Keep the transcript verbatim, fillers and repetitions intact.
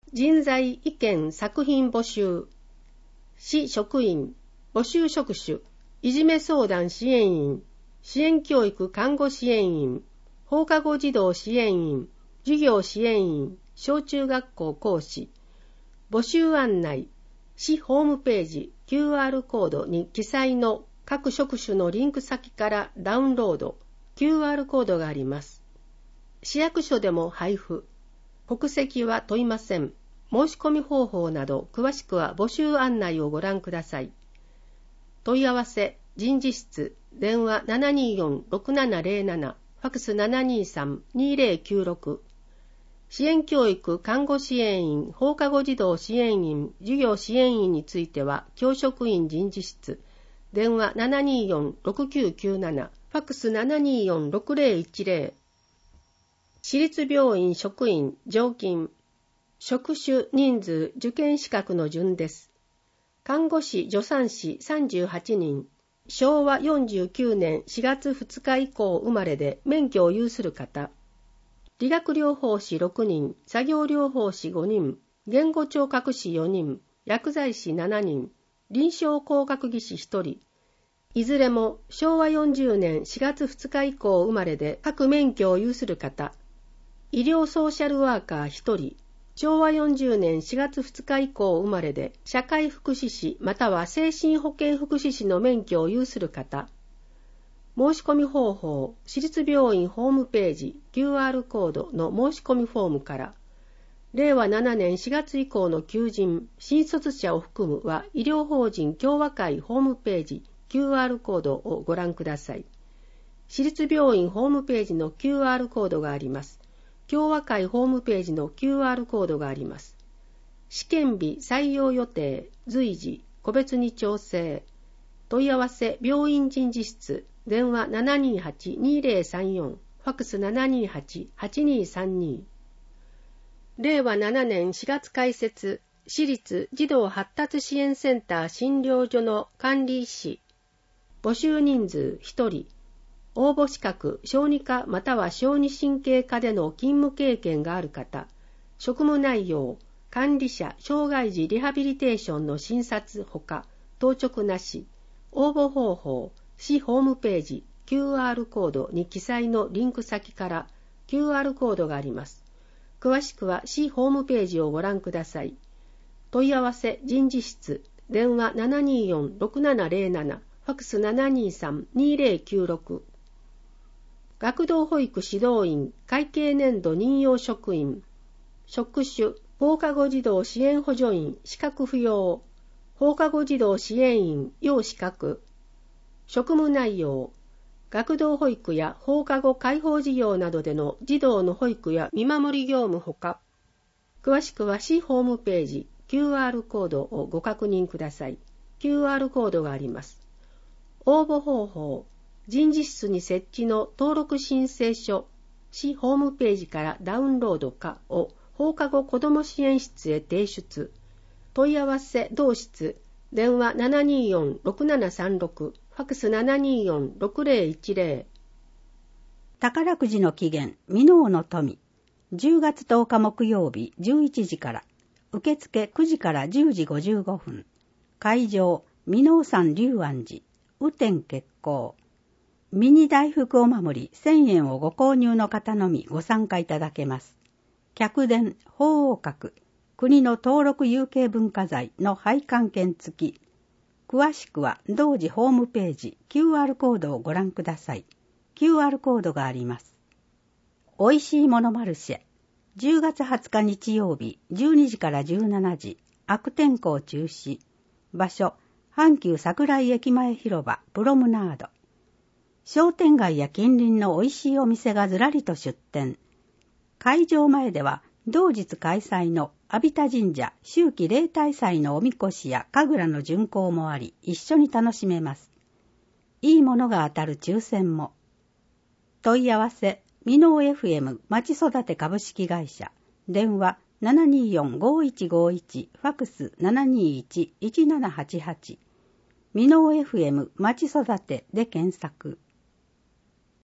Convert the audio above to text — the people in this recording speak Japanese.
人材意見作品募集。市職員、募集職種、いじめ相談支援員、支援教育看護支援員、放課後児童支援員、授業支援員、小中学校講師。募集案内、市ホームページ キューアール コードに記載の各職種のリンク先からダウンロード、キューアール コードがあります。市役所でも配布。国籍は問いません。申し込み方法など詳しくは募集案内をご覧ください。問い合わせ、人事室、電話 ななにーよん ろくななゼロなな、ファックス ななにーさん にーゼロきゅうろく。支援教育看護支援員、放課後児童支援員、授業支援員については教職員人事室、電話 ななにーよん ろくきゅうきゅうなな、ファックス ななにーよん ろくゼロいちゼロ。私立病院職員常勤。職種、人数、受験資格の順です。看護師、助産師さんじゅうはちにん。しょうわよんじゅうきゅうねんしがつふつか以降生まれで免許を有する方。理学療法士ろくにん、作業療法士ごにん、言語聴覚士よにん、薬剤師しちにん、臨床工学技士ひとり。いずれもしょうわよんじゅうねんしがつふつか以降生まれで各免許を有する方。医療ソーシャルワーカーひとり。しょうわよんじゅうねんしがつふつか以降生まれで社会福祉士または精神保健福祉士の免許を有する方。申し込み方法、私立病院ホームページ キューアール コードの申し込みフォームから。れいわななねんしがつ以降の求人、新卒者を含むは医療法人協和会ホームページ キューアール コードをご覧ください。私立病院ホームページの キューアール コードがあります。協和会ホームページの キューアール コードがあります。試験日採用予定、随時、個別に調整。問い合わせ、病院人事室、電話 ななにーはち にーゼロさんよん、ファックス ななにーはち はちにーさんに。れいわななねんしがつ開設、私立児童発達支援センター診療所の管理医師。募集人数ひとり。応募資格、小児科または小児神経科での勤務経験がある方。職務内容、管理者、障害児リハビリテーションの診察ほか、当直なし。応募方法、市ホームページ、キューアール コードに記載のリンク先から キューアール コードがあります。詳しくは市ホームページをご覧ください。問い合わせ、人事室、電話 ななにーよん ろくななゼロなな、ファックス ななにーさん にーゼロきゅうろく。学童保育指導員、会計年度任用職員。職種、放課後児童支援補助員、資格不要。放課後児童支援員、要資格。職務内容、学童保育や放課後開放事業などでの児童の保育や見守り業務ほか。詳しくは市ホームページ、キューアール コードをご確認ください。キューアール コードがあります。応募方法、人事室に設置の登録申請書、市ホームページからダウンロードかを放課後子ども支援室へ提出。問い合わせ同室、電話 ななにーよん ろくななさんろく、ファックス ななにーよん ろくゼロいちゼロ。 宝くじの起源、箕面の富。じゅうがつとおか木曜日じゅういちじから。受付くじからじゅうじごじゅうごふん。会場、箕面山龍安寺。雨天決行。ミニ大福お守りせんえんをご購入の方のみご参加いただけます。客殿、法王閣、国の登録有形文化財の拝観券付き。詳しくは同時ホームページ キューアール コードをご覧ください。キューアール コードがあります。おいしいものマルシェ。じゅうがつはつか日曜日じゅうにじからじゅうしちじ。悪天候中止。場所、阪急桜井駅前広場プロムナード。商店街や近隣の美味しいお店がずらりと出店。会場前では同日開催の阿鼻田神社秋季例大祭のおみこしや神楽の巡行もあり、一緒に楽しめます。いいものが当たる抽選も。問い合わせ、箕面 エフエム まちそだて株式会社。電話 ななにーよん ごいちごいち、ファックス ななにーいち いちななはちはち。箕面 エフエム まちそだてで検索。